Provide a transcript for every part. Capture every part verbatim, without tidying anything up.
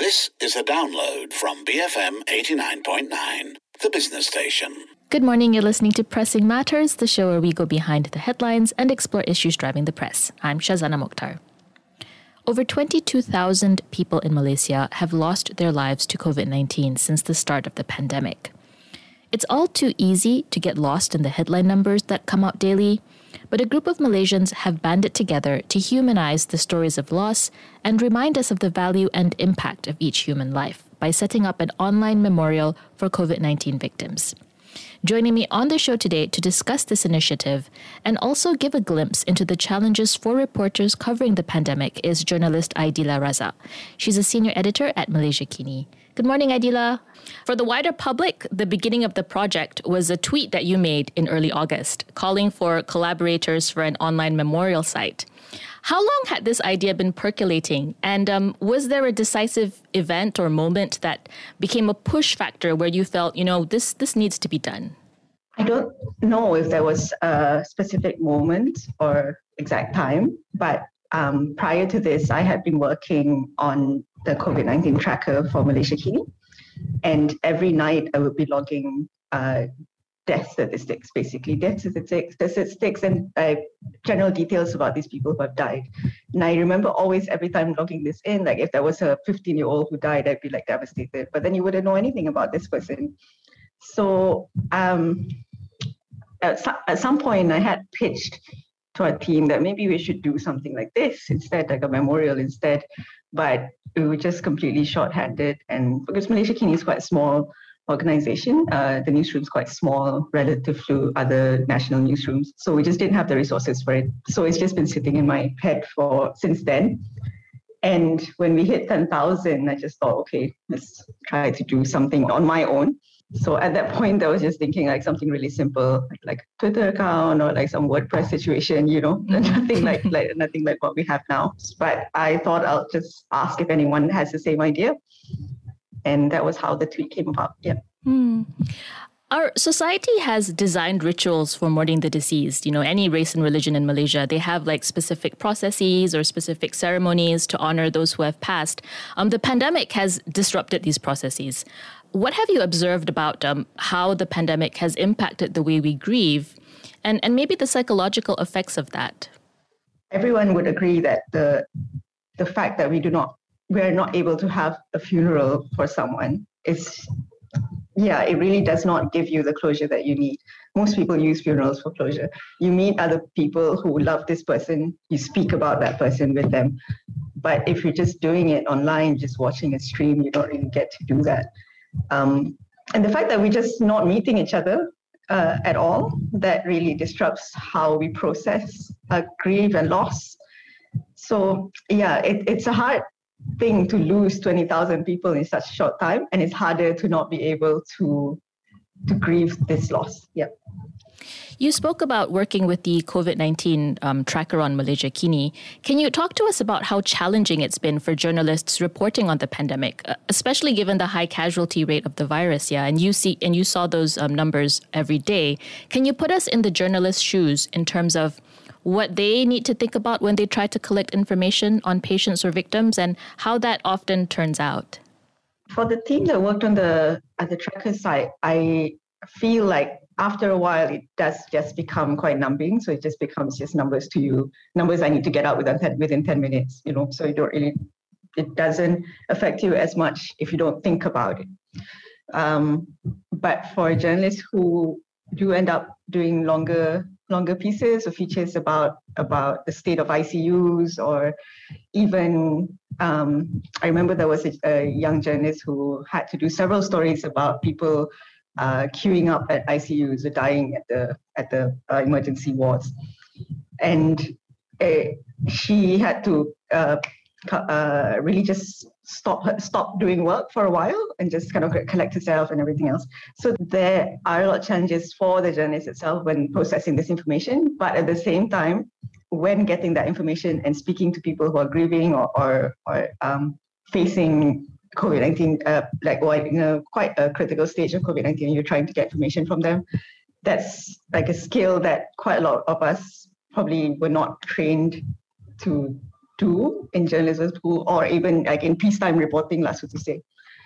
This is a download from B F M eighty-nine point nine, the business station. Good morning, you're listening to Pressing Matters, the show where we go behind the headlines and explore issues driving the press. I'm Shazana Mokhtar. Over twenty-two thousand people in Malaysia have lost their lives to covid nineteen since the start of the pandemic. It's all too easy to get lost in the headline numbers that come out daily, but a group of Malaysians have banded together to humanize the stories of loss and remind us of the value and impact of each human life by setting up an online memorial for covid nineteen victims. Joining me on the show today to discuss this initiative and also give a glimpse into the challenges for reporters covering the pandemic is journalist Aidila Raza. She's a senior editor at Malaysia Kini. Good morning, Aidila. For the wider public, the beginning of the project was a tweet that you made in early August, calling for collaborators for an online memorial site. How long had this idea been percolating? And um, was there a decisive event or moment that became a push factor where you felt, you know, this this needs to be done? I don't know if there was a specific moment or exact time, but um, prior to this, I had been working on the covid nineteen tracker for Malaysia Kini. And every night I would be logging uh, death statistics, basically death statistics, statistics and uh, general details about these people who have died. And I remember always every time logging this in, like if there was a fifteen-year-old who died, I'd be like devastated. But then you wouldn't know anything about this person. So um, at, so- at some point I had pitched to our team that maybe we should do something like this instead, like a memorial instead. But we were just completely short-handed. And because Malaysia Kini is quite a small organization, uh, the newsroom's quite small relative to other national newsrooms. So we just didn't have the resources for it. So it's just been sitting in my head for since then. And when we hit ten thousand, I just thought, okay, let's try to do something on my own. So at that point, I was just thinking like something really simple, like, like Twitter account or like some WordPress situation, you know, nothing like, like nothing like what we have now. But I thought I'll just ask if anyone has the same idea. And that was how the tweet came about. Yeah. Hmm. Our society has designed rituals for mourning the deceased. You know, any race and religion in Malaysia, they have like specific processes or specific ceremonies to honor those who have passed. Um, the pandemic has disrupted these processes. What have you observed about um, how the pandemic has impacted the way we grieve and, and maybe the psychological effects of that? Everyone would agree that the the fact that we do not we're not able to have a funeral for someone is, yeah, it really does not give you the closure that you need. Most people use funerals for closure. You meet other people who love this person, you speak about that person with them. But if you're just doing it online, just watching a stream, you don't really get to do that. Um, and the fact that we're just not meeting each other uh, at all, that really disrupts how we process uh, grief and loss. So yeah, it, it's a hard thing to lose twenty thousand people in such a short time, and it's harder to not be able to to grieve this loss. Yeah. You spoke about working with the covid nineteen um, tracker on Malaysia Kini. Can you talk to us about how challenging it's been for journalists reporting on the pandemic, uh, especially given the high casualty rate of the virus? Yeah, and you see and you saw those um, numbers every day. Can you put us in the journalist's shoes in terms of what they need to think about when they try to collect information on patients or victims and how that often turns out? For the team that worked on the at the tracker site, I feel like after a while it does just become quite numbing. So it just becomes just numbers to you, numbers I need to get out within ten, within ten minutes, you know, so you don't really, it doesn't affect you as much if you don't think about it. Um, but for journalists who do end up doing longer longer pieces or features about about the state of I C Us, or even um, I remember there was a, a young journalist who had to do several stories about people uh, queuing up at I C Us or dying at the at the uh, emergency wards, and uh, she had to uh, uh, really just stop stop doing work for a while and just kind of collect herself and everything else. So there are a lot of challenges for the journalist itself when processing this information, but at the same time, when getting that information and speaking to people who are grieving or or, or um, facing covid nineteen, uh, like or, you know, quite a critical stage of covid nineteen, you're trying to get information from them. That's like a skill that quite a lot of us probably were not trained to do in journalism school, or even like in peacetime reporting, lah, so to say.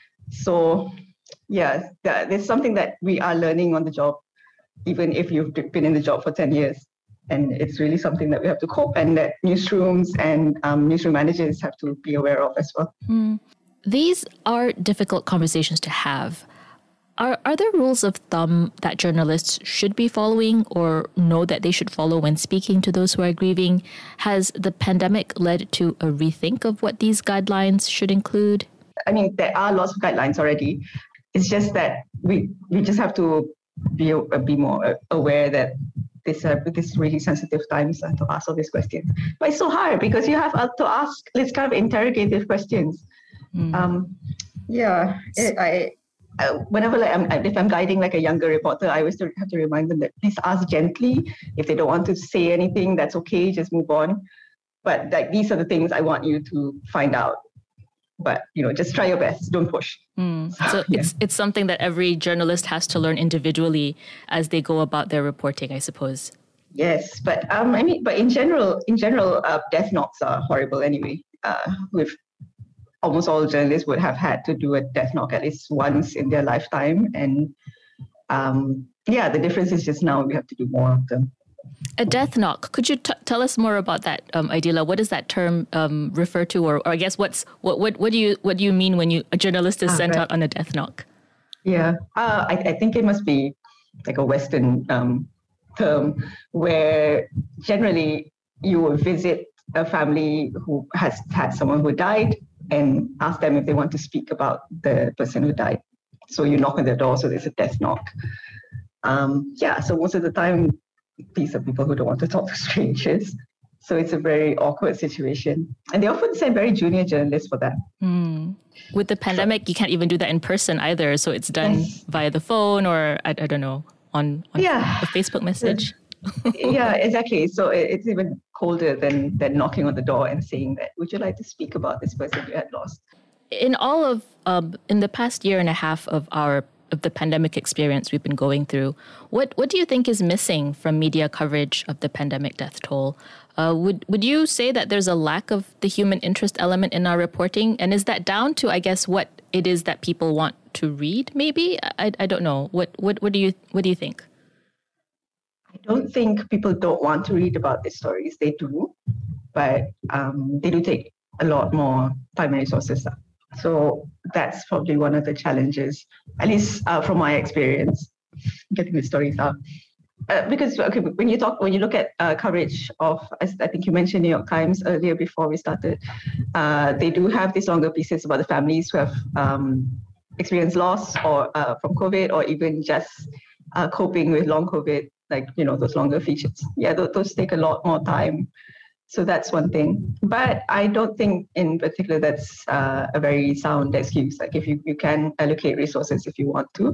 So, yeah, that, there's something that we are learning on the job, even if you've been in the job for ten years. And it's really something that we have to cope, and that newsrooms and um, newsroom managers have to be aware of as well. Mm. These are difficult conversations to have. Are are there rules of thumb that journalists should be following or know that they should follow when speaking to those who are grieving? Has the pandemic led to a rethink of what these guidelines should include? I mean, there are lots of guidelines already. It's just that we we just have to be be more aware that this uh, this really sensitive times uh, to ask all these questions. But it's so hard because you have uh, to ask these kind of interrogative questions. Mm. Um, yeah, it, I, I whenever like I'm, if I'm guiding like a younger reporter, I always have to remind them that please ask gently. If they don't want to say anything, that's okay. Just move on. But like these are the things I want you to find out. But, you know, just try your best. Don't push. Mm. So yeah. it's it's something that every journalist has to learn individually as they go about their reporting, I suppose. Yes, but um, I mean, but in general, in general, uh, death knocks are horrible anyway. Uh, with almost all journalists would have had to do a death knock at least once in their lifetime, and um, yeah, the difference is just now we have to do more of them. A death knock. Could you t- tell us more about that, um, Aidila? What does that term um, refer to, or, or I guess what's what, what what do you what do you mean when you a journalist is ah, sent right. out on a death knock? Yeah, uh, I, I think it must be like a Western um, term where generally you will visit a family who has had someone who died and ask them if they want to speak about the person who died. So you knock on their door, so there's a death knock. Um, yeah, so most of the time, these are people who don't want to talk to strangers. So it's a very awkward situation. And they often send very junior journalists for that. Mm. With the pandemic, you can't even do that in person either. So it's done yes. via the phone or, I, I don't know, on, on yeah. a Facebook message. Yeah, exactly. So it's even colder than, than knocking on the door and saying that, would you like to speak about this person you had lost? In all of, um, in the past year and a half of our of the pandemic experience we've been going through, what what do you think is missing from media coverage of the pandemic death toll? Uh, would would you say that there's a lack of the human interest element in our reporting? And is that down to, I guess, what it is that people want to read? Maybe I I don't know. What what what do you what do you think? I don't think people don't want to read about these stories. They do, but um, they do take a lot more time and resources. So that's probably one of the challenges, at least uh, from my experience, getting the stories out. Uh, because okay, when you talk, when you look at uh, coverage of, as I think you mentioned, New York Times earlier before we started, uh, they do have these longer pieces about the families who have um, experienced loss or uh, from COVID, or even just uh, coping with long COVID, like you know those longer features. Yeah, th- those take a lot more time. So that's one thing. But I don't think in particular that's uh, a very sound excuse. Like if you, you can allocate resources if you want to.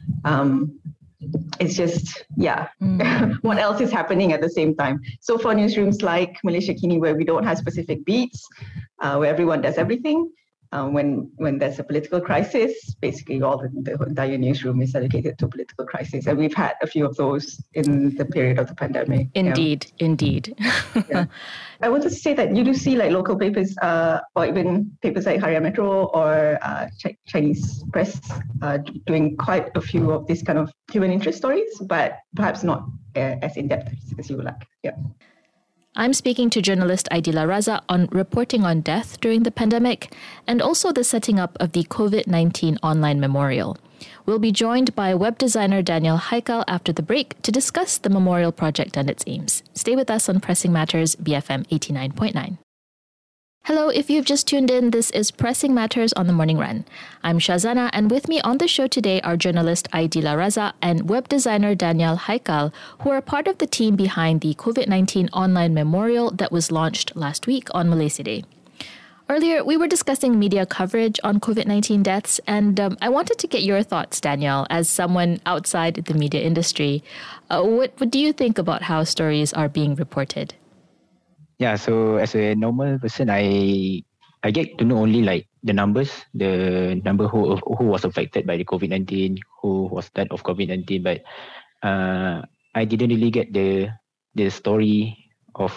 Um, it's just, yeah, mm. what else is happening at the same time? So for newsrooms like Malaysia Kini, where we don't have specific beats, uh, where everyone does everything, Um, when when there's a political crisis, basically all the, the entire newsroom is dedicated to political crisis. And we've had a few of those in the period of the pandemic. Indeed, yeah. indeed. yeah. I wanted to say that you do see like local papers uh, or even papers like Harian Metro or uh, Ch- Chinese press uh, doing quite a few of these kind of human interest stories, but perhaps not uh, as in-depth as you would like. Yeah. I'm speaking to journalist Aidila Raza on reporting on death during the pandemic and also the setting up of the COVID nineteen online memorial. We'll be joined by web designer Daniel Haikal after the break to discuss the memorial project and its aims. Stay with us on Pressing Matters, B F M eighty-nine point nine. Hello, if you've just tuned in, this is Pressing Matters on the Morning Run. I'm Shazana, and with me on the show today are journalist Aidila Raza and web designer Daniel Haikal, who are part of the team behind the COVID nineteen online memorial that was launched last week on Malaysia Day. Earlier, we were discussing media coverage on COVID nineteen deaths, and um, I wanted to get your thoughts, Daniel, as someone outside the media industry. Uh, what, what do you think about how stories are being reported? Yeah, so as a normal person, I I get to know only like the numbers, the number who who was affected by the COVID nineteen, who was died of COVID nineteen, but uh, I didn't really get the the story of like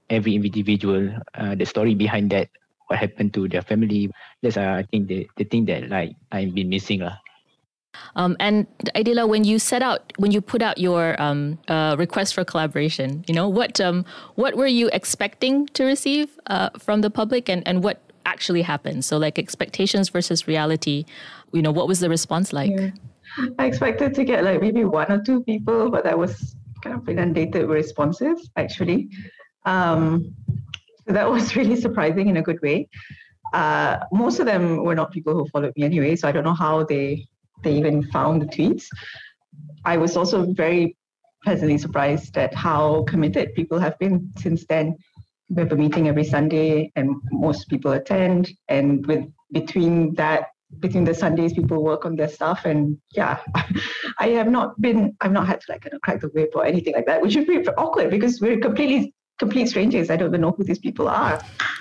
every individual, uh, the story behind that, what happened to their family. That's uh, I think the, the thing that like I've been missing lah. Um, and Aidillah, when you set out, when you put out your um, uh, request for collaboration, you know, what um, what were you expecting to receive uh, from the public, and, and what actually happened? So, like expectations versus reality, you know, what was the response like? Yeah. I expected to get like maybe one or two people, but I was kind of inundated with responses actually. Um, so that was really surprising in a good way. Uh, most of them were not people who followed me anyway, so I don't know how they they even found the tweets. I was also very pleasantly surprised at how committed people have been since then. We have a meeting every Sunday and most people attend, and with between that between the Sundays people work on their stuff, and yeah, I have not been I've not had to like kind of crack the whip or anything like that, which would be awkward because we're completely complete strangers. I don't even know who these people are.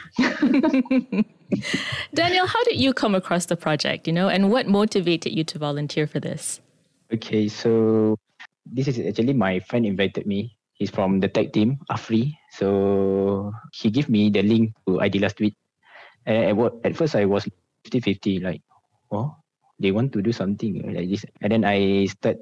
Daniel, how did you come across the project, you know, and what motivated you to volunteer for this? Okay, so this is actually my friend invited me. He's from the tech team, Afri. So he gave me the link to Aidillah's tweet. And at first I was fifty-fifty, like, oh, they want to do something like this. And then I start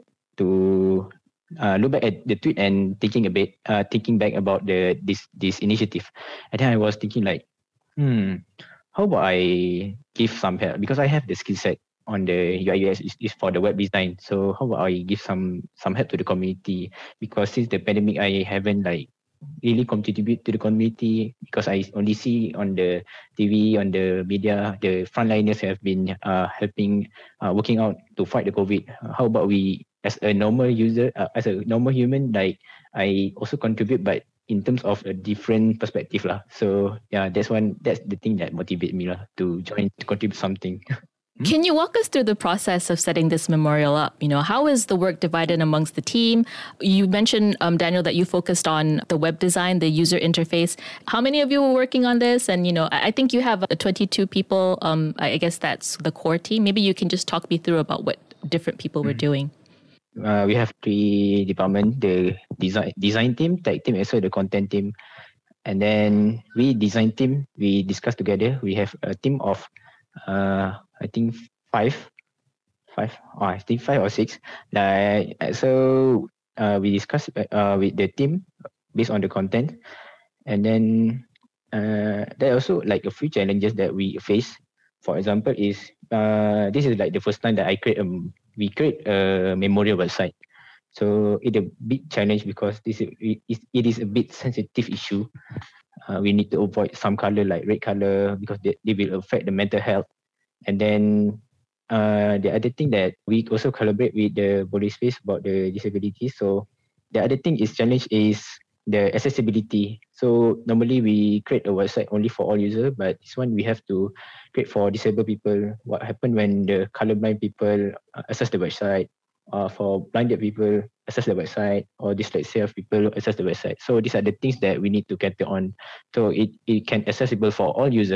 to uh, look back at the tweet and thinking a bit, uh, thinking back about the this this initiative. And then I was thinking like, hmm, how about I give some help? Because I have the skill set on the U I U X is, is for the web design. So how about I give some some help to the community? Because since the pandemic, I haven't like really contribute to the community because I only see on the T V, on the media, the frontliners have been uh, helping, uh, working out to fight the COVID. How about we, as a normal user, uh, as a normal human, like I also contribute, but in terms of a different perspective lah. So yeah, that's one. That's the thing that motivated me lah to join, to contribute something. Can you walk us through the process of setting this memorial up? You know, how is the work divided amongst the team? You mentioned, um, Daniel, that you focused on the web design, the user interface. How many of you were working on this? And, you know, I think you have twenty-two people. Um, I guess that's the core team. Maybe you can just talk me through about what different people mm. were doing. Uh, we have three departments, the design design team, tech team, also the content team. And then we design team, we discuss together. We have a team of, uh, I think five, five, oh, I think five or six. Like, so uh, we discuss uh, with the team based on the content. And then uh, there are also like a few challenges that we face. For example, is uh, this is like the first time that I create a we create a memorial website. So it's a big challenge because this is, it is a bit sensitive issue. Uh, we need to avoid some color like red color because they, they will affect the mental health. And then uh, the other thing that we also collaborate with the Boleh Space about the disability. So the other thing is challenge is the accessibility. So normally we create a website only for all users, but this one we have to create for disabled people. What happened when the colorblind people access the website, uh, for blinded people access the website, or dyslexia people access the website. So these are the things that we need to cater on. So it, it can accessible for all users.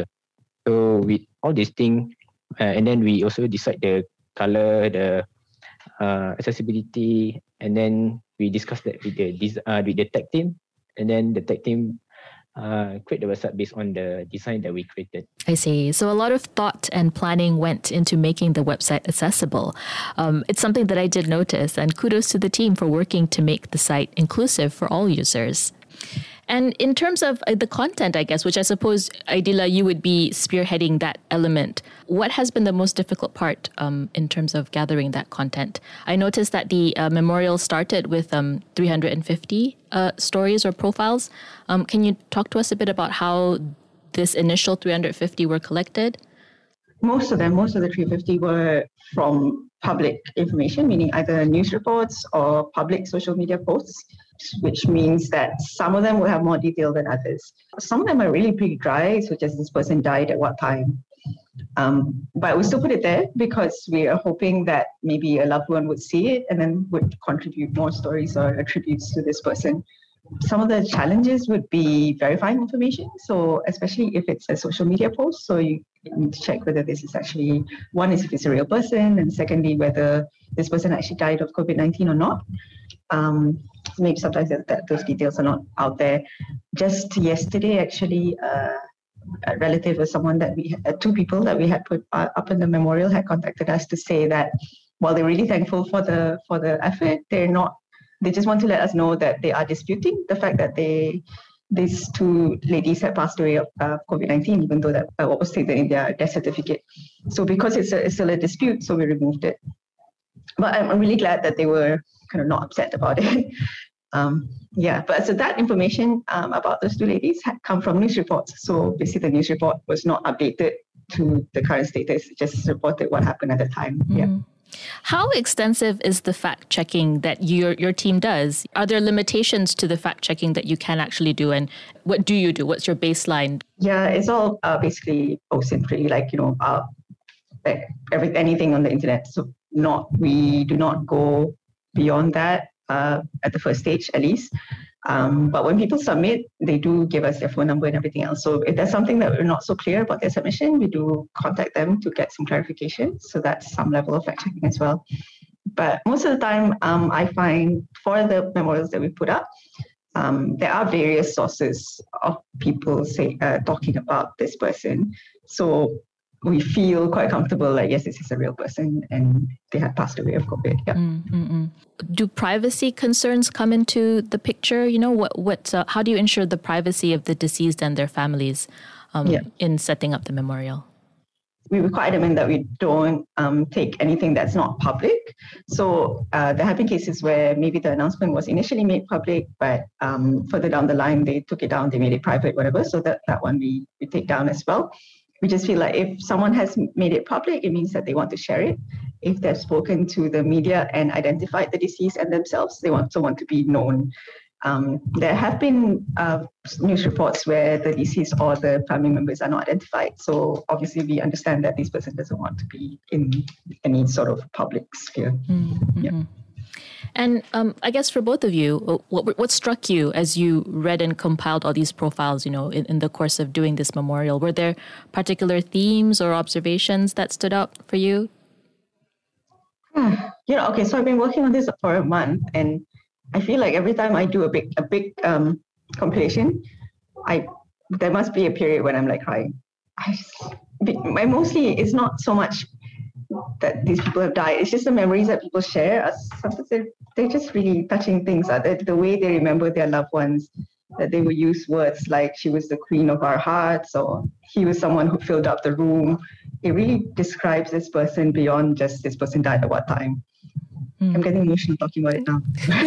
So with all these things, uh, and then we also decide the color, the uh, accessibility, and then we discuss that with the uh, with the tech team, and then the tech team uh, create the website based on the design that we created. I see. So a lot of thought and planning went into making the website accessible. Um, it's something that I did notice, and kudos to the team for working to make the site inclusive for all users. And in terms of the content, I guess, which I suppose, Aidillah, you would be spearheading that element. What has been the most difficult part um, in terms of gathering that content? I noticed that the uh, memorial started with um, three hundred fifty uh, stories or profiles. Um, can you talk to us a bit about how this initial three hundred fifty were collected? Most of them, most of the three hundred fifty were from public information, meaning either news reports or public social media posts, which means that some of them will have more detail than others. Some of them are really pretty dry, such as this person died at what time. Um, but we still put it there because we are hoping that maybe a loved one would see it and then would contribute more stories or attributes to this person. Some of the challenges would be verifying information. So especially if it's a social media post, so you need to check whether this is actually, one is if it's a real person, and secondly, whether this person actually died of COVID nineteen or not. Um, maybe sometimes that, that those details are not out there. Just yesterday, actually, uh, a relative of someone that we, uh, two people that we had put uh, up in the memorial had contacted us to say that while they're really thankful for the for the effort, they're not. They just want to let us know that they are disputing the fact that they these two ladies had passed away of uh, COVID nineteen, even though that uh, what was stated in their death certificate. So because it's, a, it's still a dispute, so we removed it. But I'm, I'm really glad that they were kind of not upset about it. um, yeah, but so that information um, about those two ladies had come from news reports. So basically the news report was not updated to the current status, it just reported what happened at the time. Mm. Yeah. How extensive is the fact checking that your your team does? Are there limitations to the fact checking that you can actually do? And what do you do? What's your baseline? Yeah, it's all uh, basically OSINT, really, like, you know, uh, every, anything on the internet. So not we do not go beyond that uh, at the first stage, at least. Um, but when people submit, they do give us their phone number and everything else. So if there's something that we're not so clear about their submission, we do contact them to get some clarification. So that's some level of fact checking as well. But most of the time, um, I find for the memorials that we put up, um, there are various sources of people say uh, talking about this person. So we feel quite comfortable, like, yes, this is a real person and they had passed away of COVID. Yeah. Mm-hmm. Do privacy concerns come into the picture? You know, what, what, uh, how do you ensure the privacy of the deceased and their families um, yeah. in setting up the memorial? We were quite adamant that we don't um, take anything that's not public. So uh, there have been cases where maybe the announcement was initially made public, but um, further down the line, they took it down, they made it private, whatever. So that, that one we, we take down as well. We just feel like if someone has made it public, it means that they want to share it. If they've spoken to the media and identified the deceased and themselves, they want someone to be known. Um, there have been uh, news reports where the deceased or the family members are not identified. So obviously we understand that this person doesn't want to be in any sort of public sphere. Mm-hmm. Yeah. And um, I guess for both of you, what what struck you as you read and compiled all these profiles, you know, in, in the course of doing this memorial? Were there particular themes or observations that stood out for you? Hmm. You know, okay, so I've been working on this for a month, and I feel like every time I do a big a big um, compilation, I there must be a period when I'm like crying. I, I mostly it's not so much that these people have died. It's just the memories that people share. Sometimes they're, they're just really touching things. The, the way they remember their loved ones, that they will use words like she was the queen of our hearts, or he was someone who filled up the room. It really describes this person beyond just this person died at what time. Mm. I'm getting emotional talking about it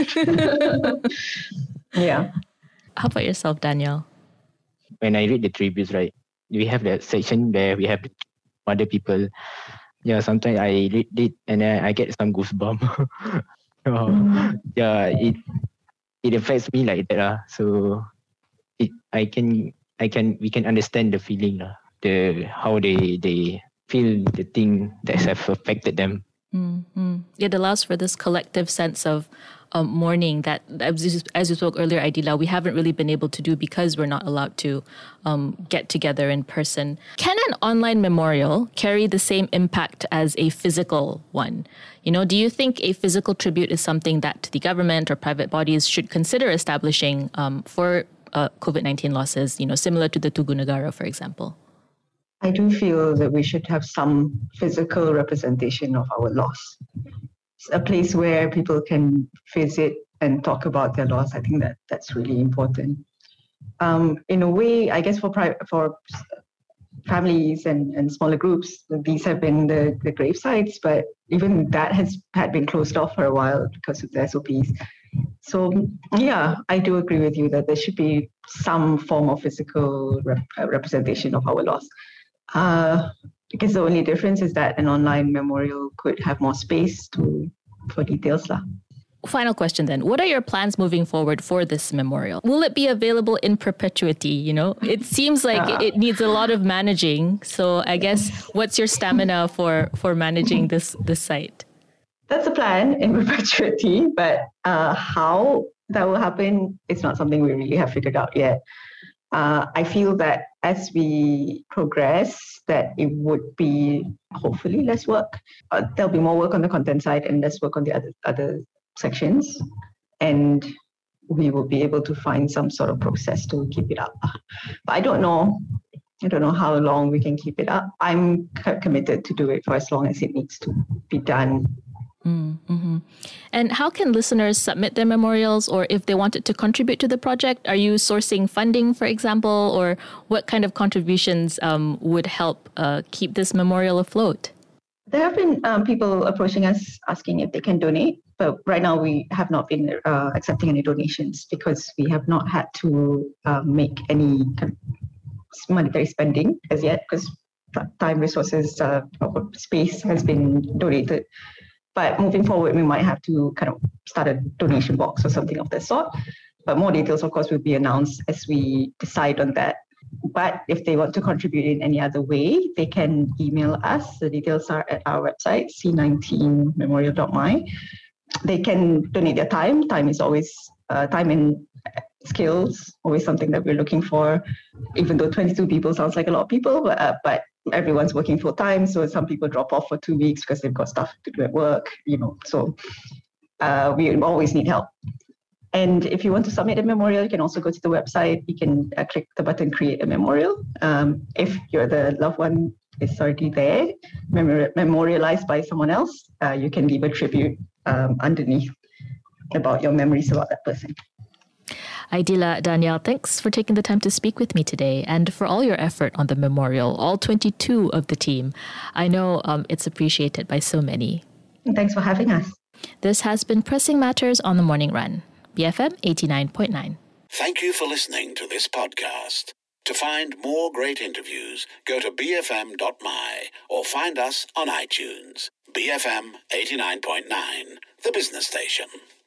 now. Yeah. How about yourself, Daniel? When I read the tributes, right, we have that section where we have other people. Yeah, sometimes I read it and then I get some goosebumps. oh, mm. Yeah, it it affects me like that. Uh. So it I can I can we can understand the feeling, uh, the how they they feel the thing that have affected them. Mm-hmm. It allows for this collective sense of um, mourning that, as, as you spoke earlier, Aidila, we haven't really been able to do because we're not allowed to um, get together in person. Can an online memorial carry the same impact as a physical one? You know, do you think a physical tribute is something that the government or private bodies should consider establishing um, for uh, COVID nineteen losses, you know, similar to the Tugu Negara, for example? I do feel that we should have some physical representation of our loss. It's a place where people can visit and talk about their loss. I think that that's really important. Um, in a way, I guess for pri- for families and, and smaller groups, these have been the, the grave sites, but even that has had been closed off for a while because of the S O Ps. So yeah, I do agree with you that there should be some form of physical rep- representation of our loss. Uh, because the only difference is that an online memorial could have more space to for details. Lah. Final question then. What are your plans moving forward for this memorial? Will it be available in perpetuity? You know, it seems like uh, it needs a lot of managing. So I guess what's your stamina for, for managing this, this site? That's a plan in perpetuity, but uh, how that will happen is not something we really have figured out yet. Uh, I feel that as we progress, that it would be hopefully less work. Uh, there'll be more work on the content side and less work on the other other sections. And we will be able to find some sort of process to keep it up. But I don't know. I don't know how long we can keep it up. I'm committed to do it for as long as it needs to be done. Mm-hmm. And how can listeners submit their memorials, or if they wanted to contribute to the project? Are you sourcing funding, for example, or what kind of contributions um, would help uh, keep this memorial afloat? There have been um, people approaching us asking if they can donate, but right now we have not been uh, accepting any donations because we have not had to uh, make any kind of monetary spending as yet, because time, resources, uh, space has been donated. But moving forward, we might have to kind of start a donation box or something of that sort. But more details, of course, will be announced as we decide on that. But if they want to contribute in any other way, they can email us. The details are at our website, c nineteen memorial dot m y. They can donate their time. Time is always, uh, time and skills, always something that we're looking for. Even though twenty-two people sounds like a lot of people, but, uh, but everyone's working full time. So some people drop off for two weeks because they've got stuff to do at work, you know. So uh, we always need help. And if you want to submit a memorial, you can also go to the website. You can uh, click the button, create a memorial. Um, if you're the loved one is already there, memori- memorialized by someone else, uh, you can leave a tribute um, underneath about your memories about that person. Aidila, Danielle, thanks for taking the time to speak with me today and for all your effort on the memorial, all twenty-two of the team. I know um, it's appreciated by so many. Thanks for having us. This has been Pressing Matters on the Morning Run, B F M eighty-nine point nine. Thank you for listening to this podcast. To find more great interviews, go to b f m dot m y or find us on iTunes. B F M eighty-nine point nine, the business station.